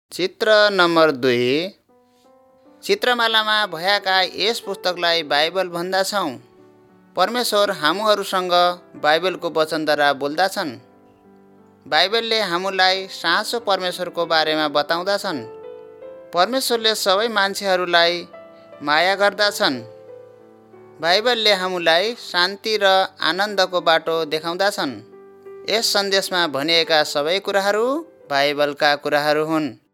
चित्र नम्बर 2। चित्रमालामा भएका यस पुस्तकलाई बाइबल भन्दछौँ। परमेश्वर हामीहरूसँग बाइबलको वचनद्वारा बोल्दछन्। बाइबलले हामीलाई साँचो परमेश्वरको बारेमा बताउँदछन्। परमेश्वरले सबै मान्छेहरूलाई माया गर्दछन्। बाइबलले हामीलाई शान्ति र आनन्दको बाटो देखाउँदछन्। यस सन्देशमा भनिएका सबै कुराहरू बाइबलका कुराहरू हुन्।